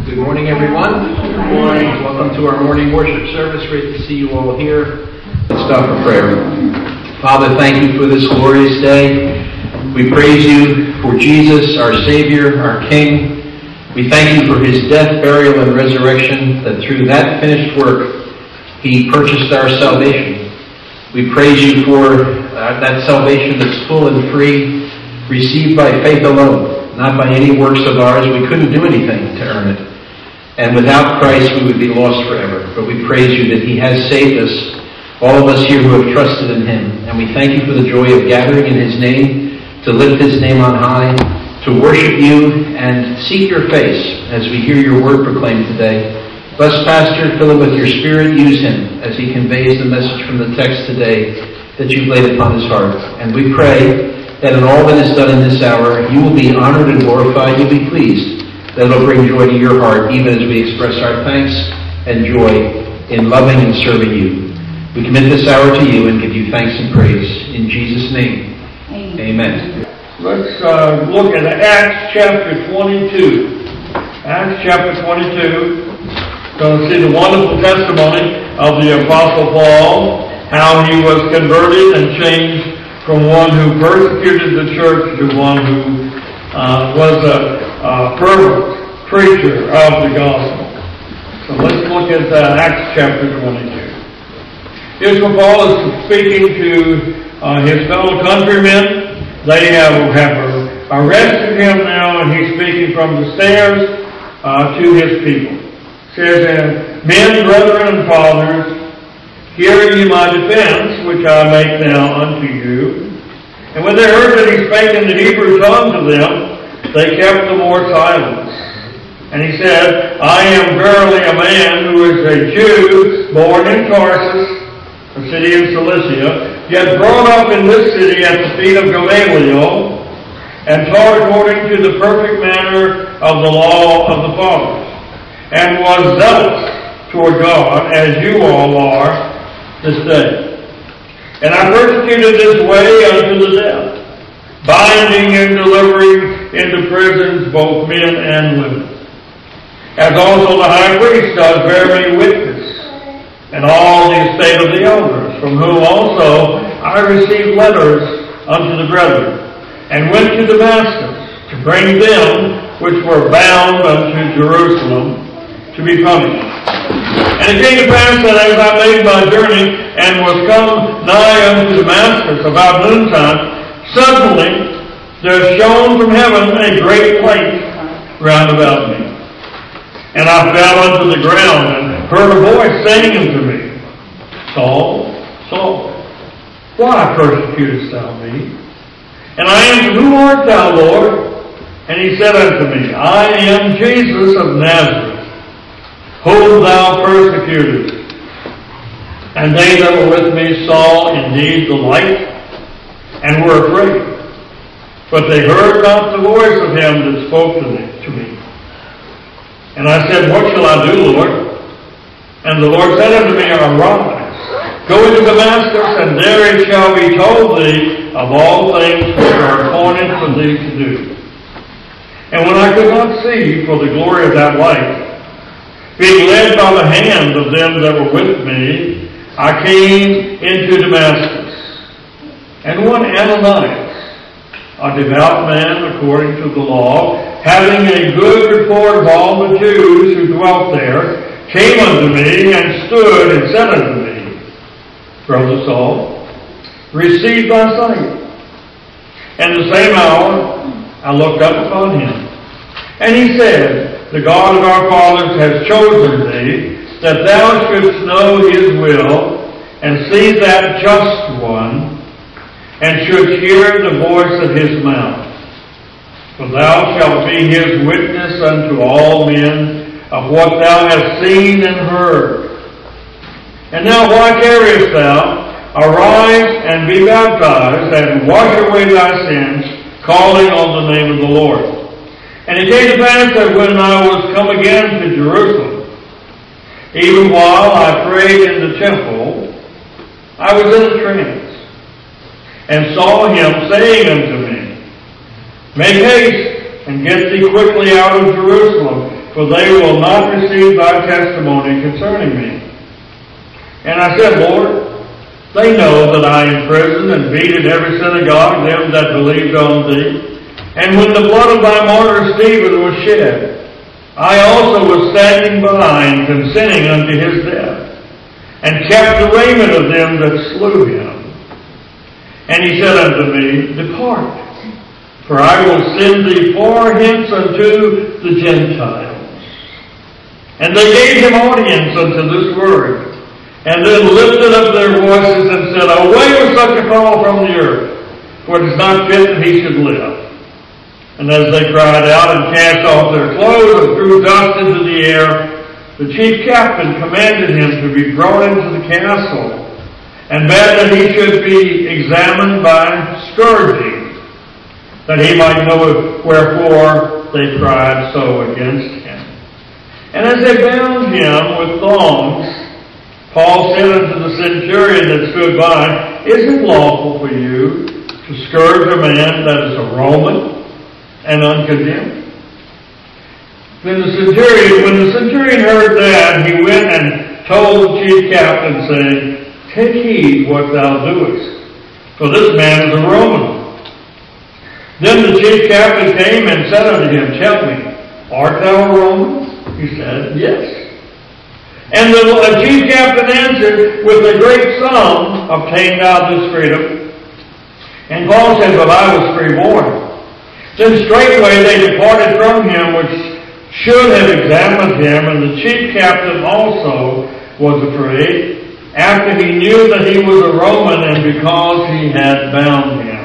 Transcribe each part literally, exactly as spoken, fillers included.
Good morning, everyone. Good morning. Welcome to our morning worship service. Great to see you all here. Let's start for prayer. Father, thank you for this glorious day. We praise you for Jesus, our Savior, our King. We thank you for his death, burial, and resurrection, that through that finished work, he purchased our salvation. We praise you for uh, that salvation that's full and free, received by faith alone, not by any works of ours. We couldn't do anything to earn it. And without Christ, we would be lost forever. But we praise you that he has saved us, all of us here who have trusted in him. And we thank you for the joy of gathering in his name, to lift his name on high, to worship you and seek your face as we hear your word proclaimed today. Bless Pastor, fill him with your spirit, use him as he conveys the message from the text today that you've laid upon his heart. And we pray that in all that is done in this hour, you will be honored and glorified, you'll be pleased. That it'll bring joy to your heart, even as we express our thanks and joy in loving and serving you. We commit this hour to you and give you thanks and praise. In Jesus' name, amen. Let's uh, look at Acts chapter twenty-two. Acts chapter twenty-two. Going to see the wonderful testimony of the Apostle Paul, how he was converted and changed from one who persecuted the church to one who uh, was a Uh, fervent preacher of the gospel. So let's look at uh, Acts chapter twenty-two. Here's where Paul is speaking to uh, his fellow countrymen. They have, have arrested him now, and he's speaking from the stairs uh, to his people. It says, uh, Men, brethren, and fathers, hear ye my defense, which I make now unto you. And when they heard that he spake in the Hebrew tongue to them, they kept the more silence. And he said, I am verily a man who is a Jew, born in Tarsus, a city in Cilicia, yet brought up in this city at the feet of Gamaliel, and taught according to the perfect manner of the law of the fathers, and was zealous toward God, as you all are this day. And I persecuted this way unto the death, binding and delivering into prisons both men and women. As also the high priest does bear me witness, and all the estate of the elders, from whom also I received letters unto the brethren, and went to Damascus to bring them which were bound unto Jerusalem to be punished. And it came to pass that as I made my journey, and was come nigh unto Damascus about noontime, suddenly there shone from heaven a great light round about me. And I fell unto the ground, and heard a voice saying unto me, Saul, Saul, why persecutest thou me? And I answered, Who art thou, Lord? And he said unto me, I am Jesus of Nazareth, whom thou persecutest. And they that were with me saw indeed the light, and were afraid. But they heard not the voice of him that spoke to me. And I said, What shall I do, Lord? And the Lord said unto me, Arise, go into Damascus, and there it shall be told thee of all things which are appointed for thee to do. And when I could not see for the glory of that light, being led by the hand of them that were with me, I came into Damascus. And one Ananias, a devout man according to the law, having a good report of all the Jews who dwelt there, came unto me and stood and said unto me, Brother Saul, receive thy sight. And the same hour I looked up upon him. And he said, The God of our fathers has chosen thee, that thou shouldst know his will, and see that just one, and should hear the voice of his mouth. For thou shalt be his witness unto all men of what thou hast seen and heard. And now why tarriest thou? Arise and be baptized, and wash away thy sins, calling on the name of the Lord. And it came to pass that when I was come again to Jerusalem, even while I prayed in the temple, I was in a trance, and saw him saying unto me, Make haste, and get thee quickly out of Jerusalem, for they will not receive thy testimony concerning me. And I said, Lord, they know that I imprisoned and beat in every synagogue them that believed on thee. And when the blood of thy martyr Stephen was shed, I also was standing by and consenting unto his death, and kept the raiment of them that slew him. And he said unto me, Depart, for I will send thee far hence unto the Gentiles. And they gave him audience unto this word, and then lifted up their voices and said, Away with such a call from the earth, for it is not fit that he should live. And as they cried out and cast off their clothes and threw dust into the air, the chief captain commanded him to be brought into the castle, and bade that he should be examined by scourging, that he might know wherefore they cried so against him. And as they bound him with thongs, Paul said unto the centurion that stood by, Is it lawful for you to scourge a man that is a Roman and uncondemned? Then the centurion, when the centurion heard that, he went and told the chief captain, saying, Take heed what thou doest, for this man is a Roman. Then the chief captain came and said unto him, Tell me, art thou a Roman? He said, Yes. And the chief captain answered, With a great sum obtained thou this freedom. And Paul said, But I was freeborn. Then straightway they departed from him, which should have examined him, and the chief captain also was afraid, after he knew that he was a Roman, and because he had bound him.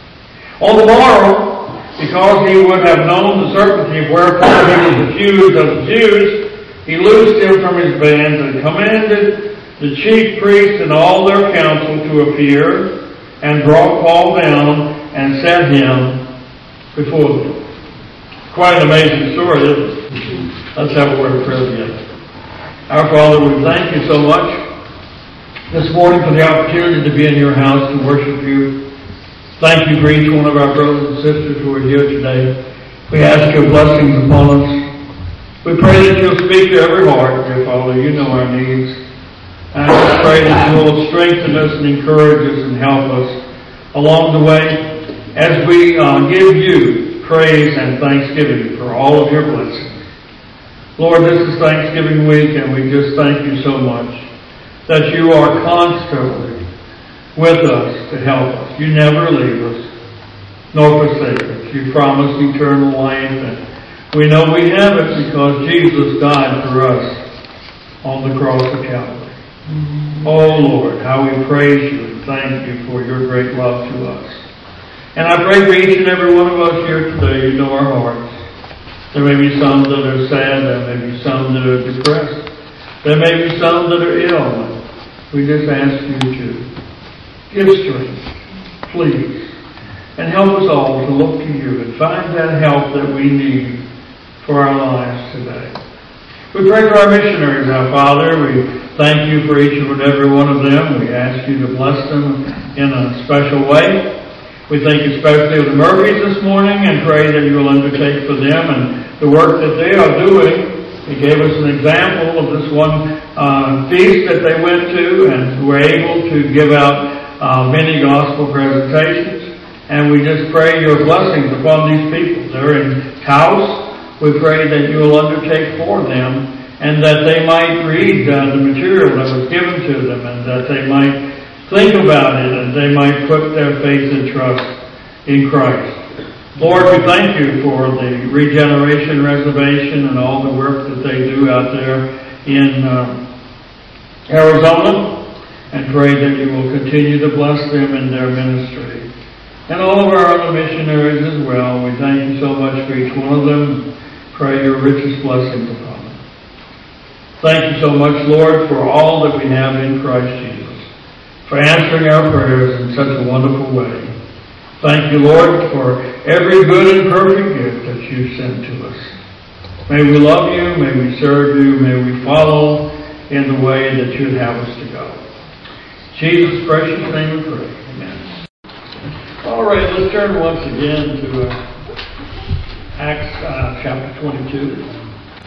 On the morrow, because he would have known the certainty of wherefore he was accused of the Jews, he loosed him from his bands and commanded the chief priests and all their council to appear, and brought Paul down and set him before them. Quite an amazing story, isn't it? Let's have a word of prayer together. Our Father, we thank you so much this morning for the opportunity to be in your house to worship you. Thank you for each one of our brothers and sisters who are here today. We ask your blessings upon us. We pray that you'll speak to every heart, dear Father. You know our needs. And I just pray that you will strengthen us and encourage us and help us along the way as we uh, give you praise and thanksgiving for all of your blessings. Lord, this is Thanksgiving week, and we just thank you so much that you are constantly with us to help us. You never leave us nor forsake us. You promise eternal life, and we know we have it because Jesus died for us on the cross of Calvary. Mm-hmm. Oh Lord, how we praise you and thank you for your great love to us. And I pray for each and every one of us here today. You know our hearts. There may be some that are sad. There may be some that are depressed. There may be some that are ill. We just ask you to give strength, please, and help us all to look to you and find that help that we need for our lives today. We pray for our missionaries, our Father. We thank you for each and every one of them. We ask you to bless them in a special way. We think especially of the Murphys this morning and pray that you will undertake for them and the work that they are doing. He gave us an example of this one uh, feast that they went to and were able to give out uh, many gospel presentations. And we just pray your blessings upon these people. They're in Taos. We pray that you will undertake for them and that they might read uh, the material that was given to them and that they might think about it and they might put their faith and trust in Christ. Lord, we thank you for the Regeneration Reservation and all the work that they do out there in uh, Arizona, and pray that you will continue to bless them in their ministry. And all of our other missionaries as well. We thank you so much for each one of them. Pray your richest blessings upon them. Thank you so much, Lord, for all that we have in Christ Jesus, for answering our prayers in such a wonderful way. Thank you, Lord, for every good and perfect gift that you sent to us. May we love you, may we serve you, may we follow in the way that you'd have us to go. In Jesus' precious name we pray. Amen. All right, let's turn once again to uh, Acts uh, chapter twenty-two.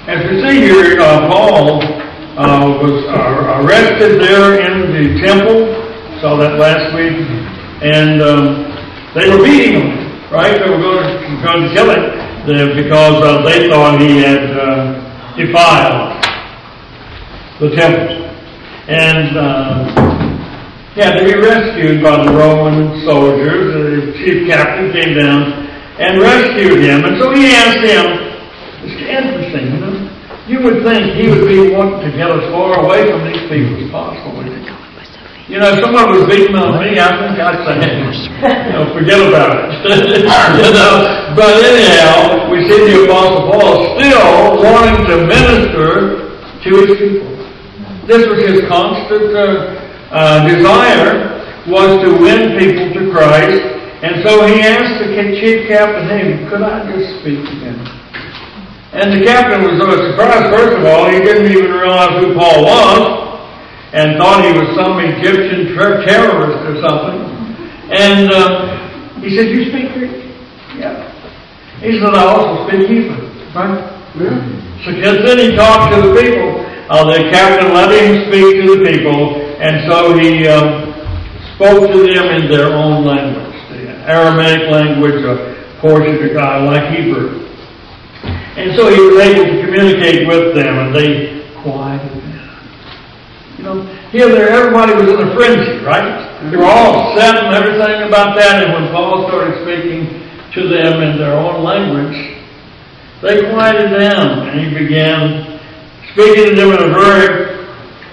As we see here, uh, Paul uh, was uh, arrested there in the temple, saw that last week, and um, they were beating him, right? They were going to, going to kill him uh, because uh, they thought he had uh, defiled the temple. And uh, he had to be rescued by the Roman soldiers. The chief captain came down and rescued him. And so he asked him, it's interesting, you know. You would think he would be wanting to get as far away from these people as possible. You know, if someone was beating on me, I think I'd say, you know, forget about it. You know? But anyhow, we see the Apostle Paul still wanting to minister to his people. This was his constant uh, uh, desire, was to win people to Christ. And so he asked the chief captain, hey, could I just speak to him? And the captain was uh, surprised, first of all. He didn't even realize who Paul was and thought he was some Egyptian ter- terrorist or something. And uh, he said, you speak Greek? Yeah. He said, I also speak Hebrew. Right? Yeah. So just then he talked to the people. Uh, the captain let him speak to the people, and so he um, spoke to them in their own language, the Aramaic language, a portion of God, like Hebrew. And so he was able to communicate with them, and they quieted down. You know, here there, everybody was in a frenzy, right? They were all upset and everything about that, and when Paul started speaking to them in their own language, they quieted down, and he began speaking to them in a very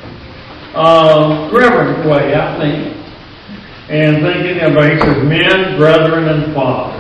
uh, reverent way, I think, and thinking about, he says, men, brethren, and fathers.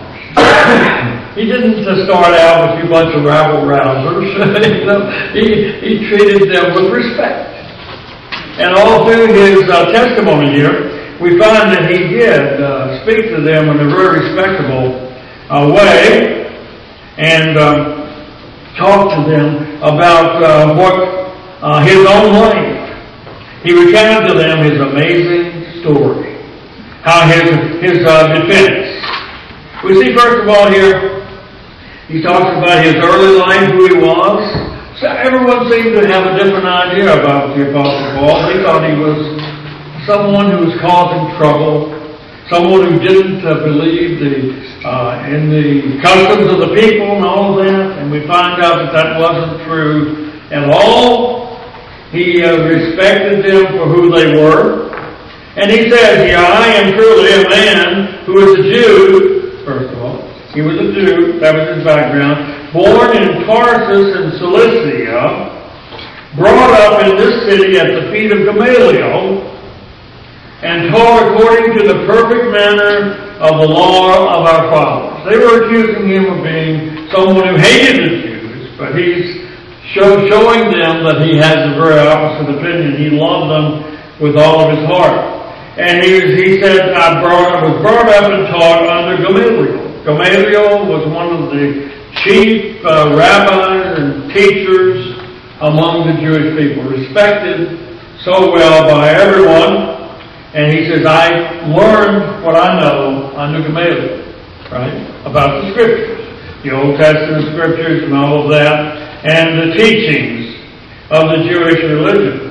He didn't just start out with a bunch of rabble-rousers. You know, he, he treated them with respect. And all through his uh, testimony here, we find that he did uh, speak to them in a very respectable uh, way and um, talk to them about uh, what uh, his own life. He recounted to them his amazing story, how his, his uh, defense. We see, first of all, here, he talks about his early life, who he was. So everyone seemed to have a different idea about the Apostle Paul. They thought he was someone who was causing trouble, someone who didn't uh, believe the uh, in the customs of the people and all of that. And we find out that that wasn't true at all. He uh, respected them for who they were. And he says here, I am truly a man who is a Jew. First of all, he was a Jew, that was his background, born in Tarsus in Cilicia, brought up in this city at the feet of Gamaliel, and taught according to the perfect manner of the law of our fathers. They were accusing him of being someone who hated the Jews, but he's show, showing them that he has the very opposite opinion. He loved them with all of his heart. And he, he said, I, brought, I was brought up and taught under Gamaliel. Gamaliel was one of the chief uh, rabbis and teachers among the Jewish people, respected so well by everyone. And he says, I learned what I know under Gamaliel, right, about the Scriptures, the Old Testament Scriptures and all of that, and the teachings of the Jewish religion.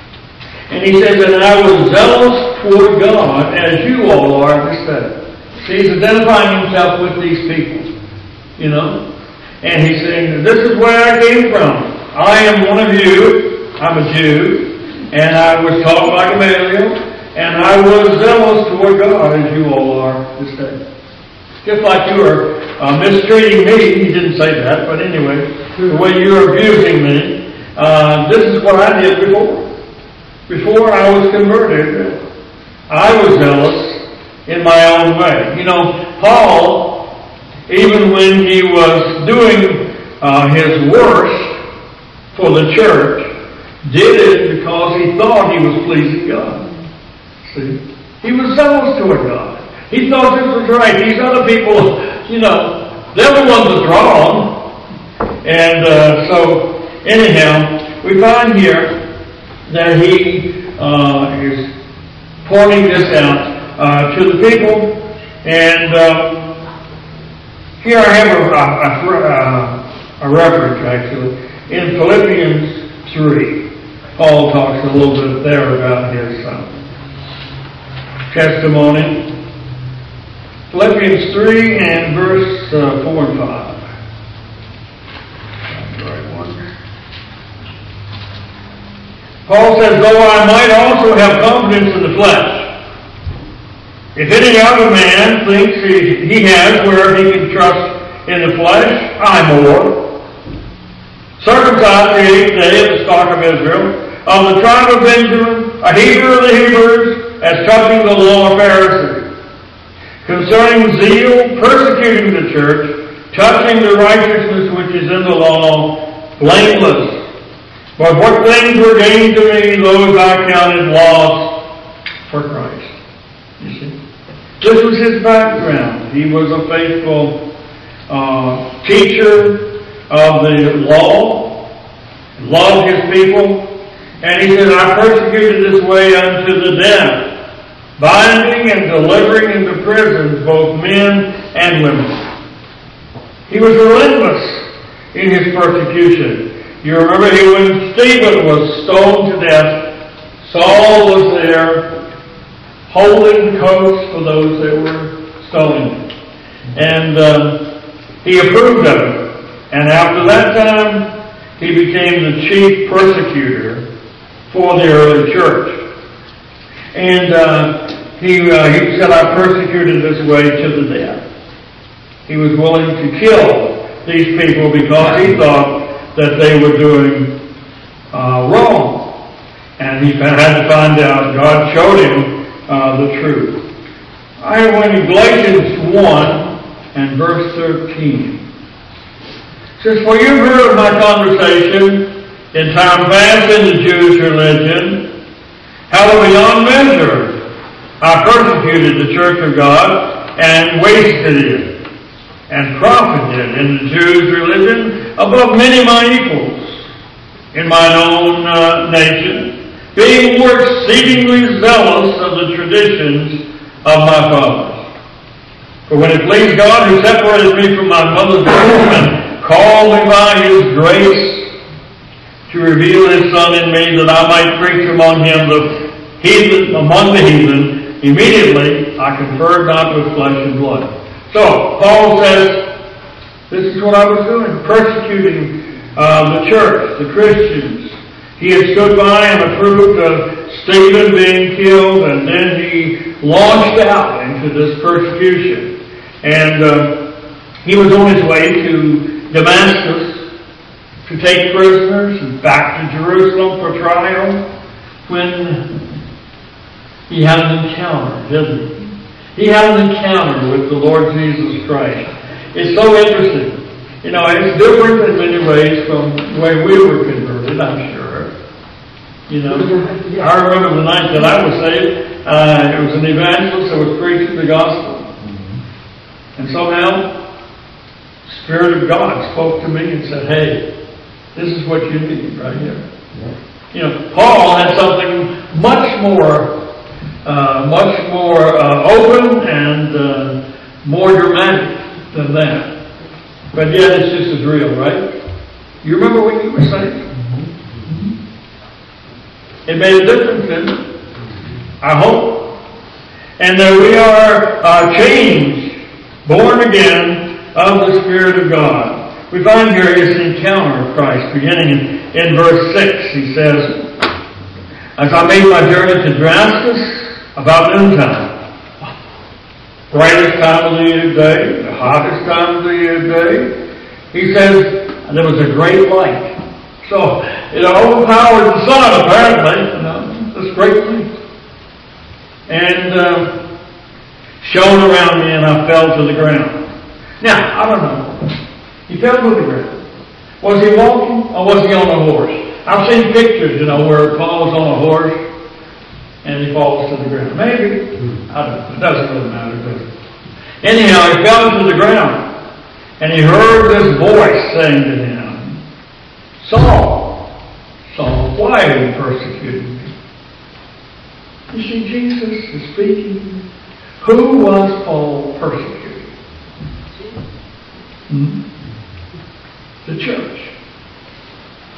And he says, and I was zealous toward God, as you all are this day. See, he's identifying himself with these people, you know. And he's saying, this is where I came from. I am one of you. I'm a Jew. And I was taught by Gamaliel. And I was zealous toward God, as you all are this day. Just like you are uh, mistreating me. He didn't say that, but anyway, the way you're abusing me, uh, this is what I did before. Before I was converted, I was zealous in my own way. You know, Paul, even when he was doing uh, his worst for the church, did it because he thought he was pleasing God. See? He was zealous toward God. He thought this was right. These other people, you know, they're the ones that's wrong. And uh, so, anyhow, we find here that he uh, is pointing this out uh, to the people. And uh, here I have a, a, a, a reference, actually. in Philippians three. Paul talks a little bit there about his uh, testimony. Philippians three and verse uh, four and five. That's the right one. Paul says, though I might also have confidence in the flesh, if any other man thinks he, he has where he can trust in the flesh, I more. Circumcised the eighth day of the stock of Israel, of the tribe of Benjamin, a Hebrew of the Hebrews, as touching the law of Pharisee. Concerning zeal, persecuting the church, touching the righteousness which is in the law, blameless. But what things were gained to me, those I counted loss for Christ. You see? This was his background. He was a faithful uh, teacher of the law, loved his people, and he said, I persecuted this way unto the death, binding and delivering into prisons both men and women. He was relentless in his persecution. You remember he, when Stephen was stoned to death, Saul was there holding coats for those that were stoning. And um, he approved of it. And after that time, he became the chief persecutor for the early church. And uh, he, uh, he said, I persecuted this way to the death. He was willing to kill these people because he thought that they were doing uh, wrong. And he had to find out. God showed him uh, the truth. I went to Galatians one and verse thirteen. It says, for you've heard of my conversation in time past in the Jewish religion, how beyond measure I persecuted the church of God and wasted it, and profited in the Jews' religion above many of my equals in mine own uh, nation, being more exceedingly zealous of the traditions of my fathers. For when it pleased God, who separated me from my mother's womb and called me by his grace to reveal his Son in me, that I might preach among him the heathen, among the heathen, immediately I conferred not with flesh and blood. So, Paul says, this is what I was doing, persecuting uh, the church, the Christians. He had stood by and approved of Stephen being killed, and then he launched out into this persecution. And uh, he was on his way to Damascus to take prisoners and back to Jerusalem for trial when he had an encounter, didn't he? He had an encounter with the Lord Jesus Christ. It's so interesting. You know, it's different in many ways from the way we were converted, I'm sure. You know, I remember the night that I was saved, uh, it was an evangelist that was preaching the gospel. And somehow, the Spirit of God spoke to me and said, hey, this is what you need right here. You know, Paul had something much more Uh, much more uh, open and uh, more dramatic than that. But yet it's just as real, right? You remember when you were saved? Mm-hmm. It made a difference, didn't it? I hope. And that we are uh, changed, born again of the Spirit of God. We find here this encounter of Christ, beginning in, in verse six. He says, as I made my journey to Damascus, about noontime, brightest time of the year day, the hottest time of the year day, he says, there was a great light. So, it overpowered the sun, apparently, you know, this great light. And uh, shone around me, and I fell to the ground. Now, I don't know. He fell to the ground. Was he walking, or was he on a horse? I've seen pictures, you know, where Paul was on a horse, and he falls to the ground. Maybe. I don't know. It doesn't really matter, does it? Anyhow, he fell to the ground. And he heard this voice saying to him, Saul, Saul, why are you persecuting me? You see, Jesus is speaking. Who was Paul persecuting? Hmm? The church.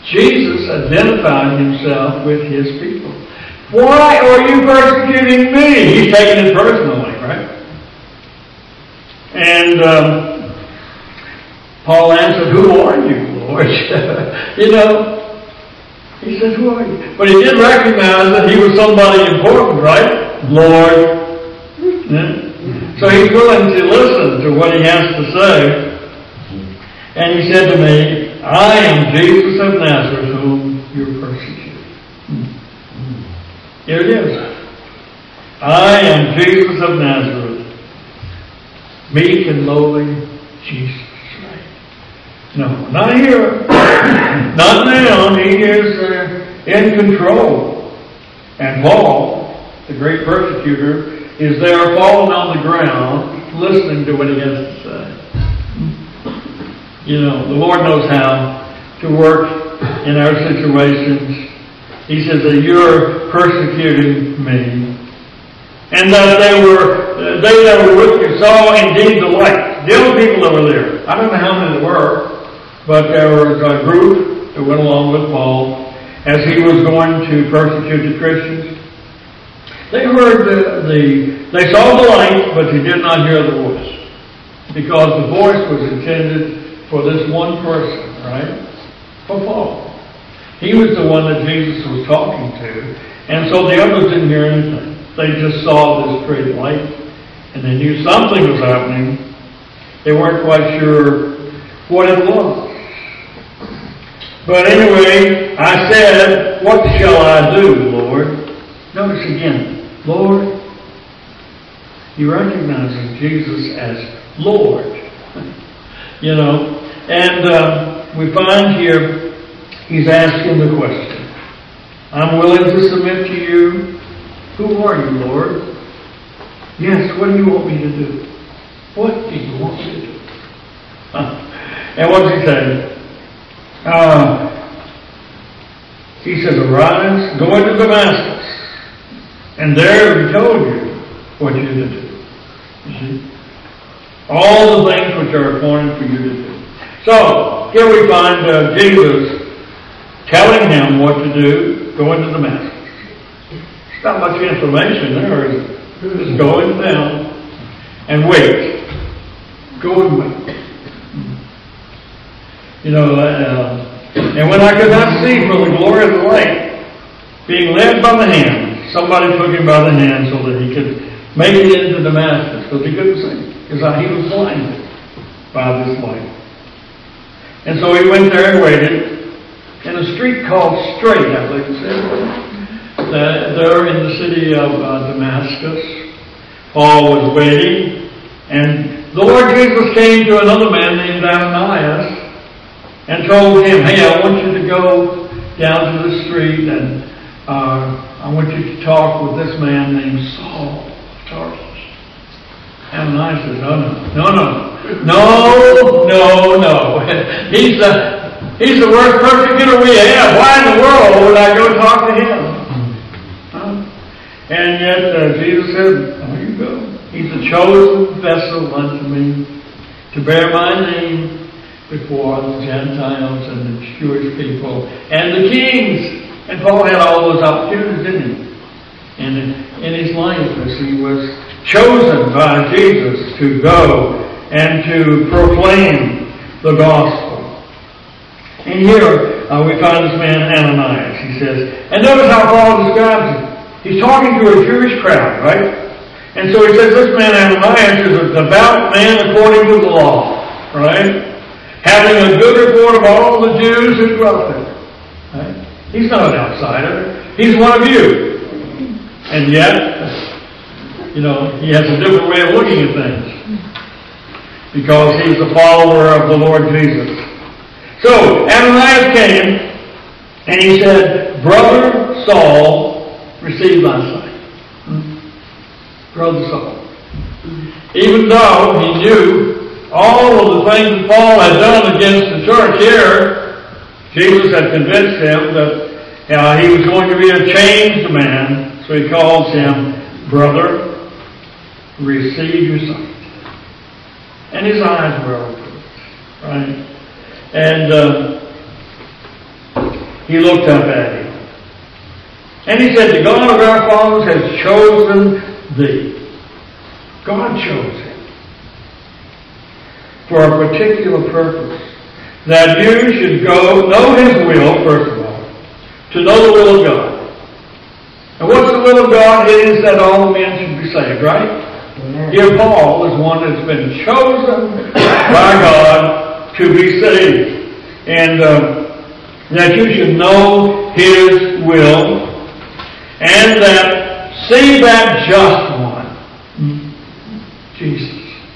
Jesus identified himself with his people. Why are you persecuting me? He's taking it personally, right? And um, Paul answered, who are you, Lord? You know, he said, who are you? But he did recognize that he was somebody important, right? Lord. Yeah. So he's willing to listen to what he has to say. And he said to me, I am Jesus of Nazareth, whom you're persecuting. Here it is. I am Jesus of Nazareth, meek and lowly Jesus. Right? No, not here. Not now. He is uh, in control. And Paul, the great persecutor, is there falling on the ground, listening to what he has to say. You know, the Lord knows how to work in our situations. He says that you're persecuting me. And that they were, they that were with you saw indeed the light. The other people that were there, I don't know how many there were, but there was a group that went along with Paul as he was going to persecute the Christians. They heard the, the, they saw the light, but they did not hear the voice. Because the voice was intended for this one person, right? For Paul. He was the one that Jesus was talking to. And so the others didn't hear anything. They just saw this great light, and they knew something was happening. They weren't quite sure what it was. But anyway, I said, what shall I do, Lord? Notice again. Lord, he recognizes Jesus as Lord. You know, and uh, we find here he's asking the question. I'm willing to submit to you. Who are you, Lord? Yes, what do you want me to do? What do you want me to do? Huh. And what's he say? Uh, he says, arise, go into Damascus. And there he told you what you're to do. You see? All the things which are appointed for you to do. So, here we find uh, Jesus telling him what to do, go into Damascus. There's not much information there, is it? Just go in down and wait. Go and wait. You know, uh, and when I could not see from the glory of the light, being led by the hand, somebody took him by the hand so that he could make it into Damascus, because he couldn't see, because he was blinded by this light. And so he went there and waited in a street called Straight, I believe it said, there in the city of uh, Damascus. Paul was waiting, and the Lord Jesus came to another man named Ananias and told him, hey, I want you to go down to the street and uh, I want you to talk with this man named Saul of Tarsus. Ananias says, no, no, no, no, no, no, no. He's the, he's the worst persecutor we have. Why in the world would I go talk to him? Huh? And yet uh, Jesus said, oh, you go. He's a chosen vessel unto me to bear my name before the Gentiles and the Jewish people and the kings. And Paul had all those opportunities, didn't he? And in, in his life, as he was chosen by Jesus to go and to proclaim the gospel. And here uh, we find this man Ananias. He says, and notice how Paul describes him. He's talking to a Jewish crowd, right? And so he says this man Ananias is a devout man according to the law, right? Having a good report of all the Jews who dwelt there. Right? He's not an outsider. He's one of you. And yet, you know, he has a different way of looking at things. Because he's a follower of the Lord Jesus. So, Ananias came, and he said, Brother Saul, receive thy sight. Hmm? Brother Saul. Even though he knew all of the things that Paul had done against the church here, Jesus had convinced him that uh, he was going to be a changed man. So he calls him, Brother, receive your sight. And his eyes were opened. Right? And uh, he looked up at him. And he said, the God of our fathers has chosen thee. God chose him for a particular purpose. That you should go, know His will, first of all, to know the will of God. And what's the will of God? It is that all men should be saved, right? Here Paul is one that's been chosen by God to be saved. And uh, that you should know His will, and that see that just one, Jesus.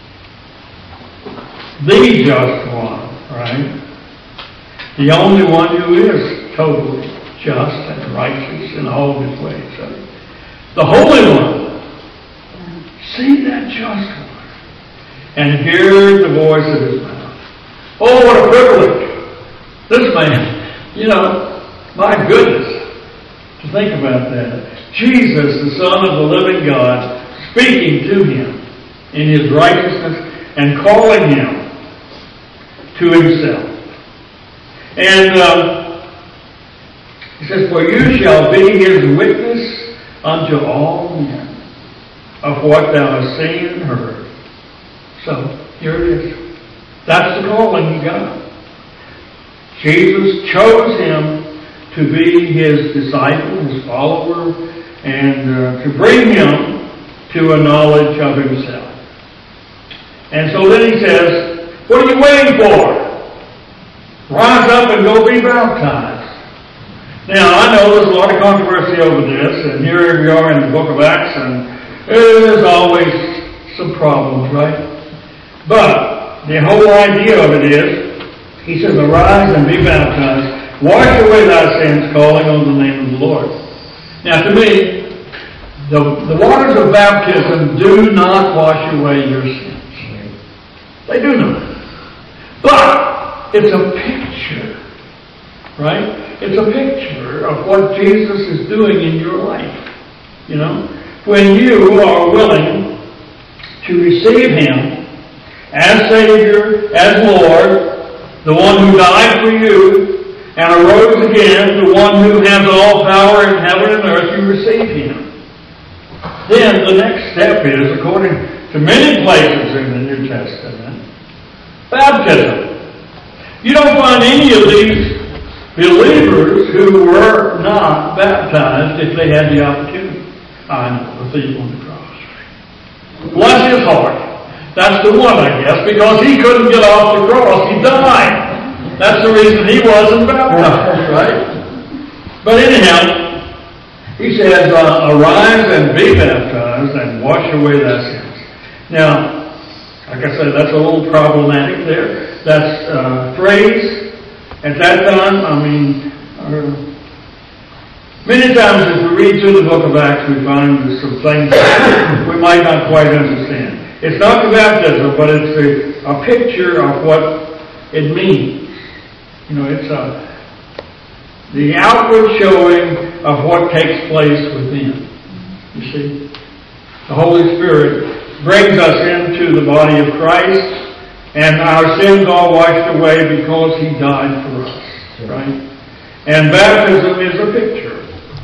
The just one, right? The only one who is totally just and righteous in all of His ways. So, the Holy One. See that just one. And hear the voice of His mouth. Oh, what a privilege. This man, you know, my goodness, to think about that. Jesus, the Son of the living God, speaking to him in His righteousness and calling him to Himself. And um, He says, for you shall be His witness unto all men of what thou hast seen and heard. So, here it is. That's the calling He got. Jesus chose him to be His disciple, His follower, and uh, to bring him to a knowledge of Himself. And so then He says, what are you waiting for? Rise up and go be baptized. Now, I know there's a lot of controversy over this, and here we are in the book of Acts, and there's always some problems, right? But the whole idea of it is, He says, arise and be baptized, wash away thy sins, calling on the name of the Lord. Now, to me, the, the waters of baptism do not wash away your sins. They do not. But it's a picture, right? It's a picture of what Jesus is doing in your life. You know? When you are willing to receive Him as Savior, as Lord, the one who died for you and arose again, the one who has all power in heaven and earth, you receive Him. Then the next step is, according to many places in the New Testament, baptism. You don't find any of these believers who were not baptized if they had the opportunity. I know, the thief on the cross. Bless his heart. That's the one, I guess, because he couldn't get off the cross. He died. That's the reason he wasn't baptized, right? But anyhow, he says, uh, arise and be baptized and wash away thy sins. Now, like I said, that's a little problematic there. That's uh, phrase. At that time, I mean, uh, many times as we read through the book of Acts, we find some things that we might not quite understand. It's not the baptism, but it's a, a picture of what it means. You know, it's a, the outward showing of what takes place within. You see? The Holy Spirit brings us into the body of Christ, and our sins are washed away because He died for us. Right? And baptism is a picture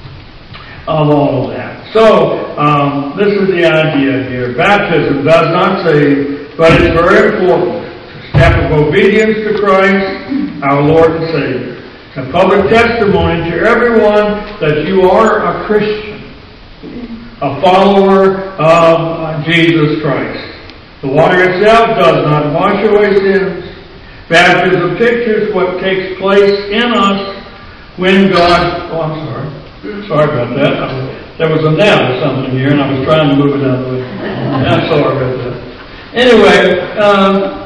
of all of that. So, um, this is the idea here. Baptism does not save, but it's very important. It's a step of obedience to Christ, our Lord and Savior. It's a public testimony to everyone that you are a Christian, a follower of Jesus Christ. The water itself does not wash away sins. Baptism pictures what takes place in us when God... Oh, I'm sorry. Sorry about that. I, there was a nail or something here, and I was trying to move it out of the way. I'm sorry about that. Anyway, um,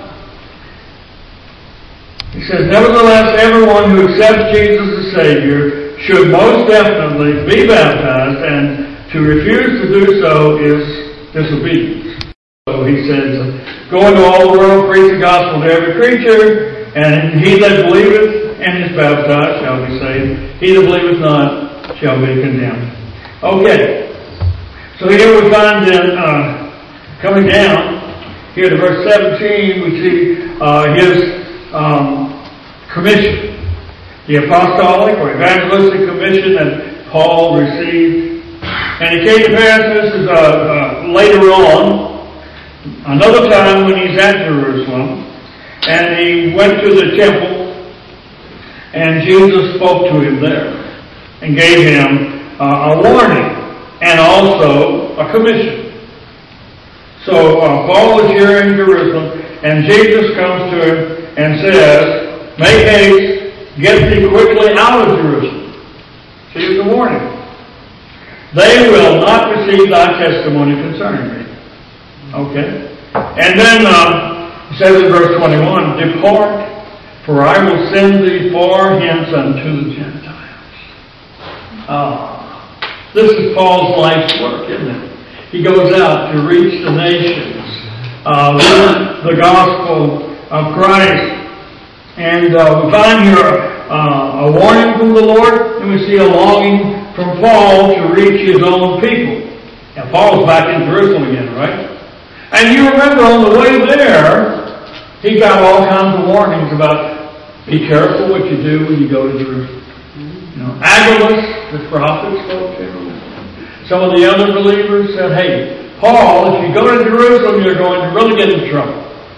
he says, nevertheless, everyone who accepts Jesus as Savior should most definitely be baptized, and to refuse to do so is disobedience. So he says, go into all the world, preach the gospel to every creature, and he that believeth and is baptized shall be saved. He that believeth not shall be condemned. Okay. So here we find then, uh, coming down, here to verse seventeen, we see uh, his um, commission. the apostolic or evangelistic commission that Paul received. And it came to pass, this is uh, uh, later on, another time when he's at Jerusalem, and he went to the temple, and Jesus spoke to him there, and gave him uh, a warning, and also a commission. So uh, Paul is here in Jerusalem, and Jesus comes to him and says, make haste, get thee quickly out of Jerusalem. See, it's a warning. They will not receive thy testimony concerning me. Okay? And then uh, it says in verse twenty-one, depart, for I will send thee far hence unto the Gentiles. Ah, this is Paul's life's work, isn't it? He goes out to reach the nations uh, with the gospel of Christ. And uh, we find here uh, a warning from the Lord, and we see a longing from Paul to reach his own people. And Paul's back in Jerusalem again, right? And you remember on the way there, he got all kinds of warnings about be careful what you do when you go to Jerusalem. You know, Agabus, the prophet, spoke to him. Some of the other believers said, hey, Paul, if you go to Jerusalem, you're going to really get in trouble.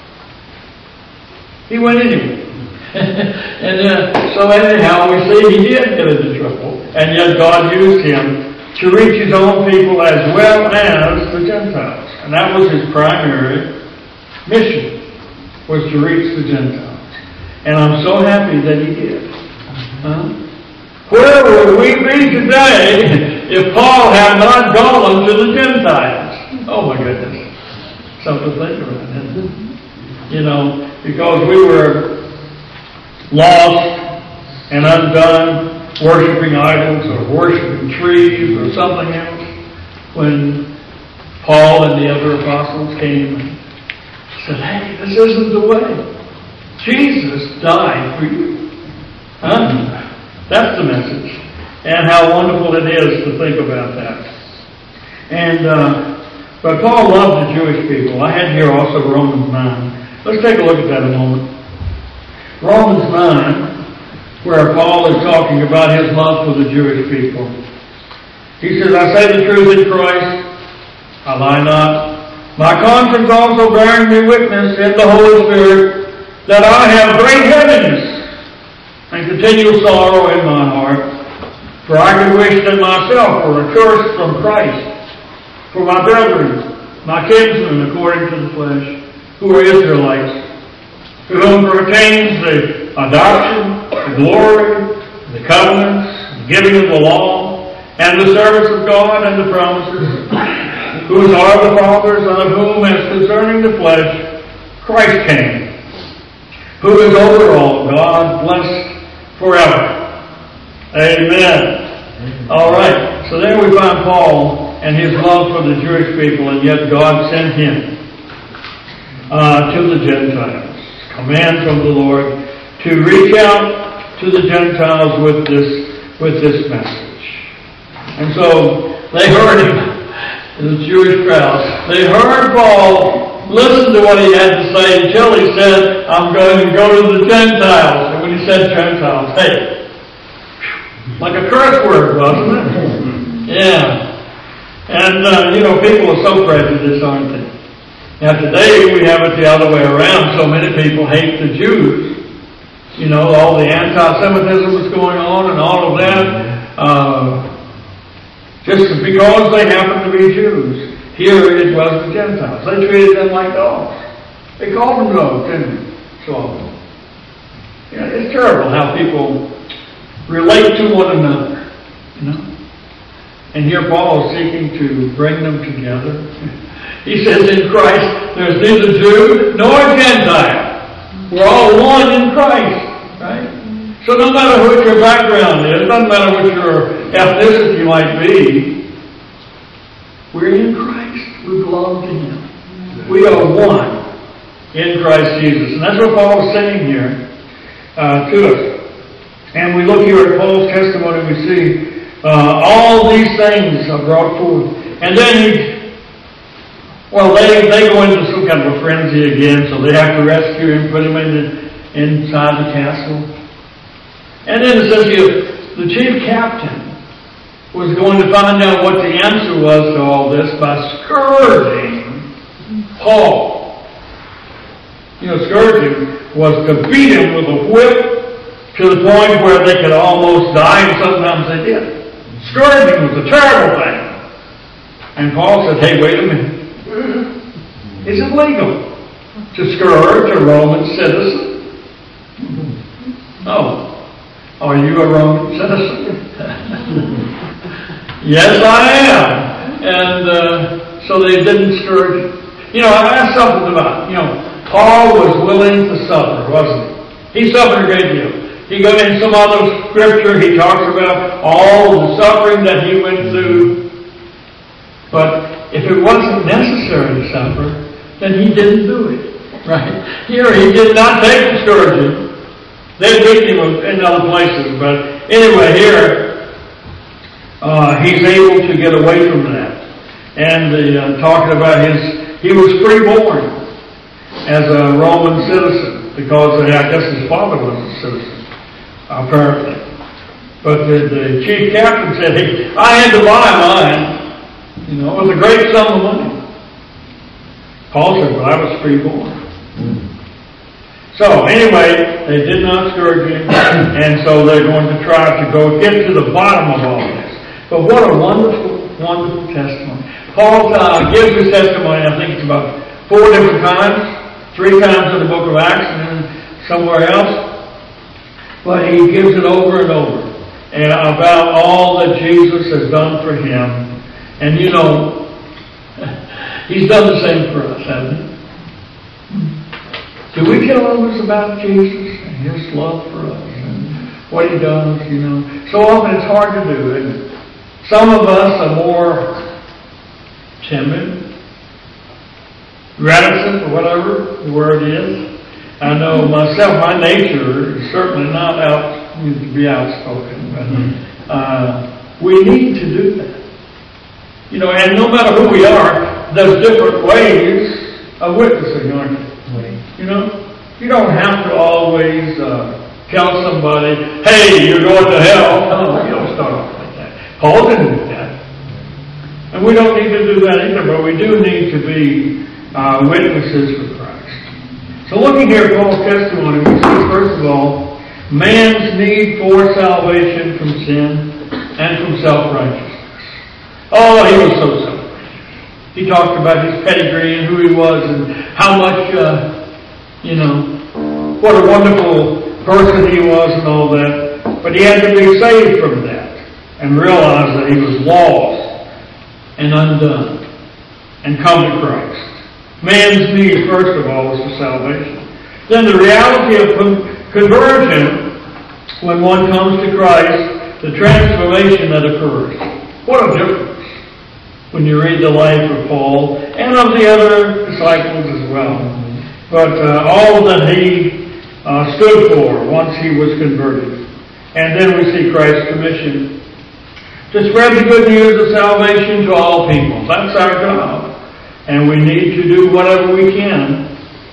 He went anyway. and uh, so anyhow, we see he did get into trouble. And yet God used him to reach his own people as well as the Gentiles. And that was his primary mission, was to reach the Gentiles. And I'm so happy that he did. Huh? Where would we be today if Paul had not gone to the Gentiles? Oh my goodness. Something to think about, isn't it? You know, because we were lost and undone, worshiping idols or worshiping trees or something else, when Paul and the other apostles came and said, hey, this isn't the way. Jesus died for you. Huh? That's the message. And how wonderful it is to think about that. And, uh, but Paul loved the Jewish people. I had here also Romans nine. Let's take a look at that a moment. Romans nine, where Paul is talking about his love for the Jewish people. He says, I say the truth in Christ, I lie not. My conscience also bearing me witness in the Holy Spirit, that I have great heaviness and continual sorrow in my heart. For I could wish that myself were accursed from Christ, for my brethren, my kinsmen according to the flesh, who are Israelites, to whom pertains the adoption, the glory, the covenants, the giving of the law, and the service of God and the promises, whose are the fathers, and of whom, as concerning the flesh, Christ came, who is over all, God blessed forever. Amen. All right. So there we find Paul and his love for the Jewish people, and yet God sent him uh, to the Gentiles. Command from the Lord to reach out to the Gentiles with this with this message. And so they heard him, the Jewish crowd. They heard Paul listen to what he had to say until he said, I'm going to go to the Gentiles. And when he said Gentiles, hey, like a curse word, wasn't it? Yeah. And, uh, you know, people are so prejudiced, aren't they? Now today we have it the other way around. So many people hate the Jews. You know, all the anti-Semitism that's going on and all of that. Uh, just because they happen to be Jews. Here it was the Gentiles. They treated them like dogs. They called them dogs, didn't they? So, you know, it's terrible how people relate to one another. You know? And here Paul is seeking to bring them together. He says in Christ, there's neither Jew nor Gentile. We're all one in Christ. Right? So no matter what your background is, no matter what your ethnicity might be, we're in Christ. We belong to Him. We are one in Christ Jesus. And that's what Paul is saying here uh, to us. And we look here at Paul's testimony, we see uh, all these things are brought forth. And then he, well, they, they go into some kind of a frenzy again, so they have to rescue him, put him in the, inside the castle. And then it says here, the chief captain was going to find out what the answer was to all this by scourging Paul. You know, scourging was to beat him with a whip to the point where they could almost die, and sometimes they did. Scourging was a terrible thing. And Paul said, hey, wait a minute. Is it legal to scourge a Roman citizen? Oh. Are you a Roman citizen? Yes, I am. And uh, so they didn't scourge. You know, I asked something about, you know, Paul was willing to suffer, wasn't he? He suffered a great deal. He goes in some other scripture, he talks about all the suffering that he went through. But if it wasn't necessary to suffer, then he didn't do it. Right? Here, he did not take the scourging. They beat him in other places, but anyway, here uh, he's able to get away from that. And the, uh, talking about his, he was freeborn as a Roman citizen because uh, I guess his father was a citizen, apparently. But the, the chief captain said, hey, I had to buy mine. You know, it was a great sum of money. Paul said, well, I was freeborn. So, anyway, they did not scourge him, and so they're going to try to go get to the bottom of all this. But what a wonderful, wonderful testimony. Paul uh, gives his testimony, I think it's about four different times, three times in the book of Acts and then somewhere else. But he gives it over and over, and about all that Jesus has done for him. And you know, he's done the same for us, hasn't he? Do we tell others about Jesus and His love for us and what He does, you know? So often it's hard to do, isn't it? Some of us are more timid, reticent, or whatever the word is. I know myself, my nature is certainly not out to be outspoken, but uh, we need to do that. You know, and no matter who we are, there's different ways of witnessing, aren't there? You know, you don't have to always uh, tell somebody, hey, you're going to hell. No, you don't start off like that. Paul didn't do that. And we don't need to do that either, but we do need to be uh, witnesses for Christ. So looking here at Paul's testimony, we see, first of all, man's need for salvation from sin and from self-righteousness. Oh, he was so self-righteous. He talked about his pedigree and who he was and how much... Uh, You know, what a wonderful person he was and all that. But he had to be saved from that and realize that he was lost and undone and come to Christ. Man's need, first of all, is for salvation. Then the reality of conversion, when one comes to Christ, the transformation that occurs. What a difference when you read the life of Paul and of the other disciples as well. But uh, all that he uh, stood for once he was converted. And then we see Christ's commission to spread the good news of salvation to all people. That's our job. And we need to do whatever we can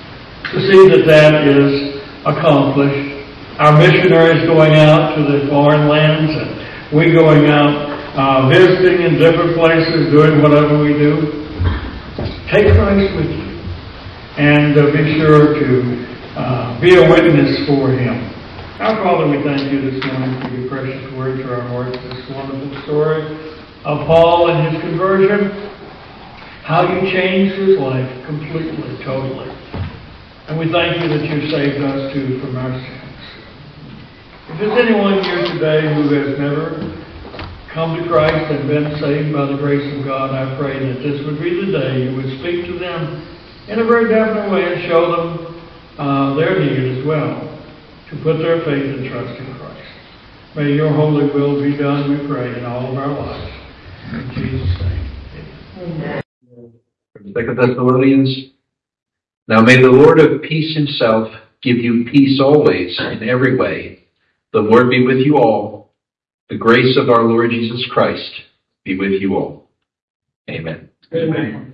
to see that that is accomplished. Our missionaries going out to the foreign lands and we going out uh, visiting in different places, doing whatever we do. Take Christ with you. And uh, be sure to uh, be a witness for Him. Our Father, we thank you this morning for your precious word to our hearts, this wonderful story of Paul and his conversion, how you changed his life completely, totally. And we thank you that you saved us too from our sins. If there's anyone here today who has never come to Christ and been saved by the grace of God, I pray that this would be the day you would speak to them in a very definite way and show them uh, their need as well to put their faith and trust in Christ. May your holy will be done, we pray, in all of our lives. In Jesus' name, amen. Second Thessalonians. Now may the Lord of peace himself give you peace always in every way. The Lord be with you all. The grace of our Lord Jesus Christ be with you all. Amen. Amen.